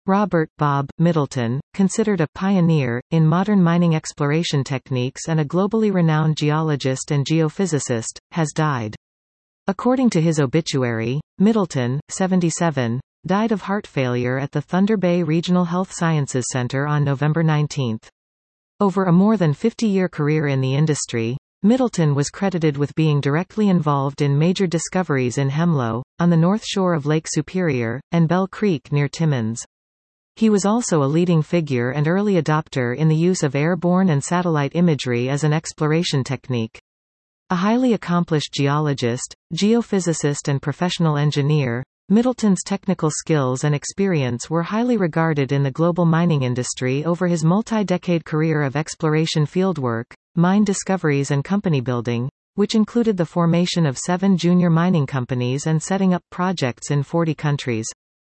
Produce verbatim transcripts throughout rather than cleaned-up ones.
Robert Bob Middleton, considered a pioneer in modern mining exploration techniques and a globally renowned geologist and geophysicist, has died. According to his obituary, Middleton, seventy-seven, died of heart failure at the Thunder Bay Regional Health Sciences Center on November nineteenth. Over a more than fifty-year career in the industry, Middleton was credited with being directly involved in major discoveries in Hemlo, on the north shore of Lake Superior, and Bell Creek near Timmins. He was also a leading figure and early adopter in the use of airborne and satellite imagery as an exploration technique. A highly accomplished geologist, geophysicist and professional engineer, Middleton's technical skills and experience were highly regarded in the global mining industry over his multi-decade career of exploration fieldwork, mine discoveries and company building, which included the formation of seven junior mining companies and setting up projects in forty countries.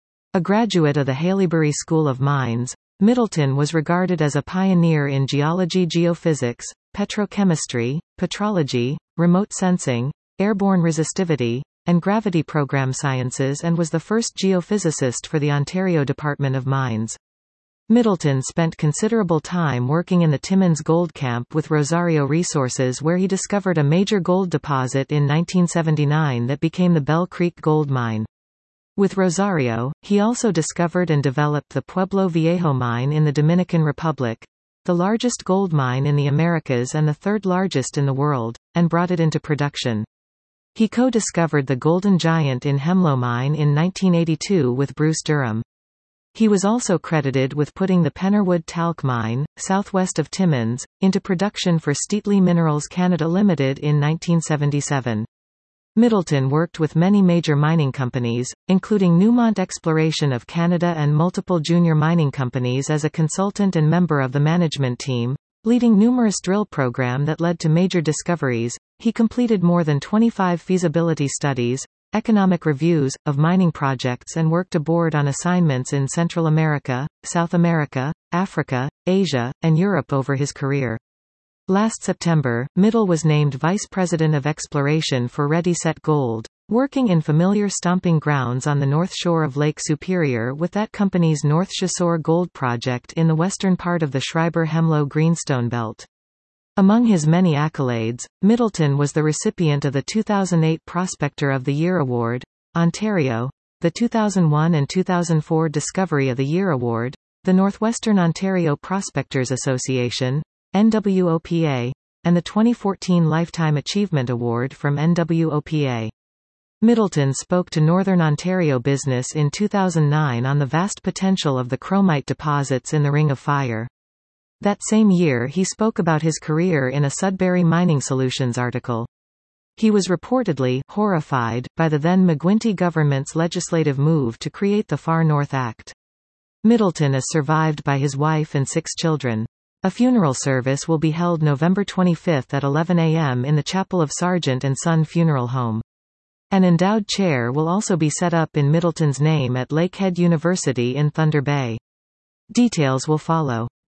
A graduate of the Haileybury School of Mines, Middleton was regarded as a pioneer in geology, geophysics, petrochemistry, petrology, remote sensing, airborne resistivity, and gravity program sciences, and was the first geophysicist for the Ontario Department of Mines. Middleton spent considerable time working in the Timmins Gold Camp with Rosario Resources, where he discovered a major gold deposit in nineteen seventy-nine that became the Bell Creek Gold Mine. With Rosario, he also discovered and developed the Pueblo Viejo mine in the Dominican Republic, the largest gold mine in the Americas and the third largest in the world, and brought it into production. He co-discovered the Golden Giant in Hemlo mine in nineteen eighty-two with Bruce Durham. He was also credited with putting the Pennerwood Talc mine, southwest of Timmins, into production for Steatley Minerals Canada Limited in nineteen seventy-seven. Middleton worked with many major mining companies, including Newmont Exploration of Canada and multiple junior mining companies as a consultant and member of the management team, leading numerous drill programs that led to major discoveries. He completed more than twenty-five feasibility studies, economic reviews, of mining projects and worked aboard on assignments in Central America, South America, Africa, Asia, and Europe over his career. Last September, Middle was named Vice President of Exploration for Ready Set Gold, working in familiar stomping grounds on the north shore of Lake Superior with that company's North Chasseur Gold Project in the western part of the Schreiber-Hemlo Greenstone Belt. Among his many accolades, Middleton was the recipient of the two thousand eight Prospector of the Year Award, Ontario, the two thousand one and two thousand four Discovery of the Year Award, the Northwestern Ontario Prospectors Association, N W O P A, and the twenty fourteen Lifetime Achievement Award from N W O P A. Middleton spoke to Northern Ontario Business in two thousand nine on the vast potential of the chromite deposits in the Ring of Fire. That same year he spoke about his career in a Sudbury Mining Solutions article. He was reportedly horrified by the then McGuinty government's legislative move to create the Far North Act. Middleton is survived by his wife and six children. A funeral service will be held November twenty-fifth at eleven a m in the chapel of Sargent and Son Funeral Home. An endowed chair will also be set up in Middleton's name at Lakehead University in Thunder Bay. Details will follow.